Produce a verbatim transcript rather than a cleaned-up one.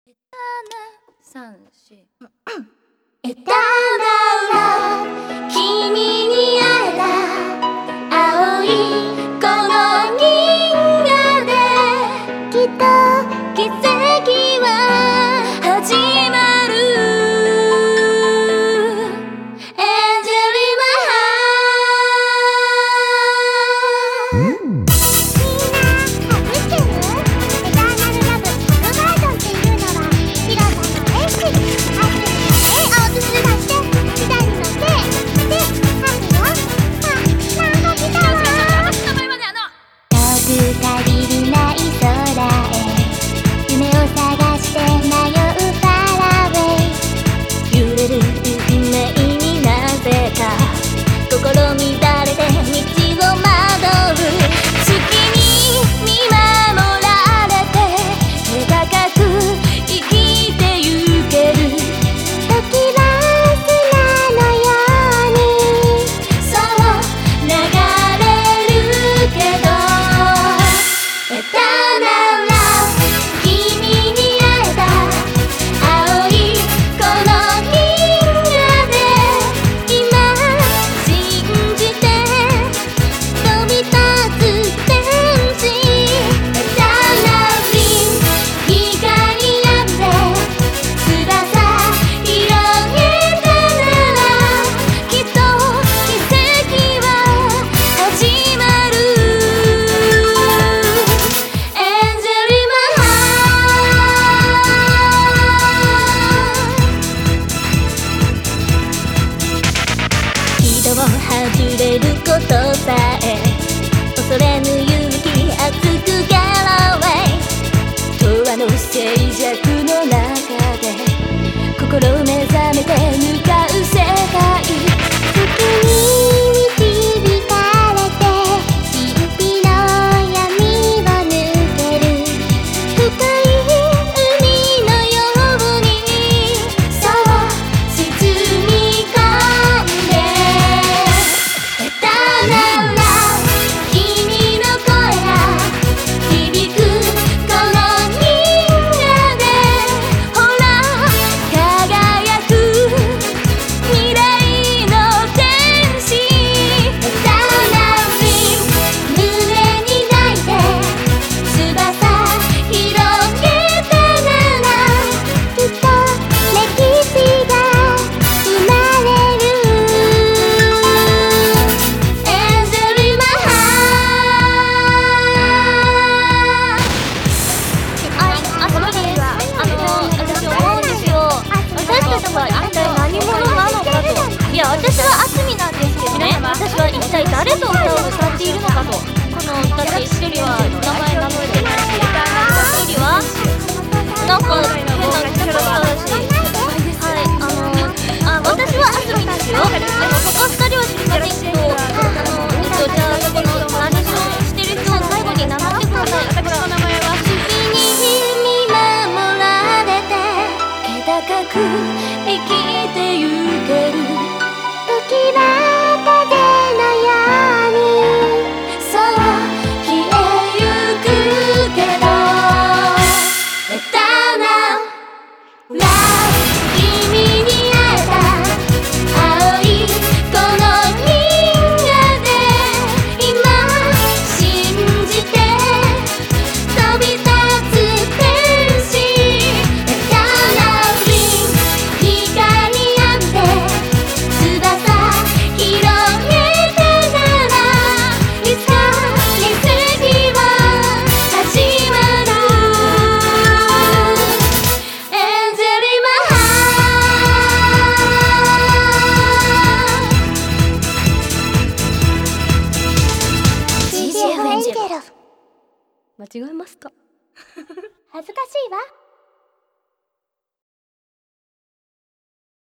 三四エターナルラブ、君に会えた青いこの銀河できっと奇跡は始まる。エンジェルインマイハート。みんなハグしてる？エターナルラブハグバージョンっていうのはヒロさんのレシピ。青くするだって左に乗ってでハグよ。あ、なんか来たわ。遠く限りない空へ夢を探して迷うファラウェイ。揺れる運命になぜか心乱れて道を惑う。月に見守られて手高く生きてゆける。時は砂のようにそう流れるけどエターナルラブ、君に会えた青いこの銀河で今信じて飛び立つ天使。エターナルリン光浴びて翼広げたならきっと奇跡は始まる。エンジェルインマイハート。人を外れることさえ恐れぬ勇気熱く Get away。 永遠の静寂の中で心目覚めて向かう世界。月に導かれて神秘の闇を抜ける。深い海のようにそう沈み込んでエターナルラブ、君の声が響くこの銀河でほら輝く未来の天使。エターナルリン胸に抱いて翼広げたならきっと歴史が生まれる。エンジェルインマイハート。はい、あそこにはあの私思うんですよ。私たちは一体何者なのかと。いや、私はあすみなんですけどね、私は一体誰と歌を歌っているのかと。このだって一人は名前名乗れてないし、一人はなんか変なキャラクターだし、はい、あのあ私はあすみですよ。あの他二人は知りませんけど、あの一応じゃあこのナレーションしてる人を最後に名乗ってください。私の名前は月に見守られて気高く生きてゆける。時は風のようにそう消えゆくけどエターナルラブ、君に会えた青いこの銀河で今信じて飛び立つ天使。エターナルリン光浴びて翼広げたならいつか奇跡は始まる。エンジェルインマイハート。 ジージーエフ エンジェル。 間違えました。 恥ずかしいわ。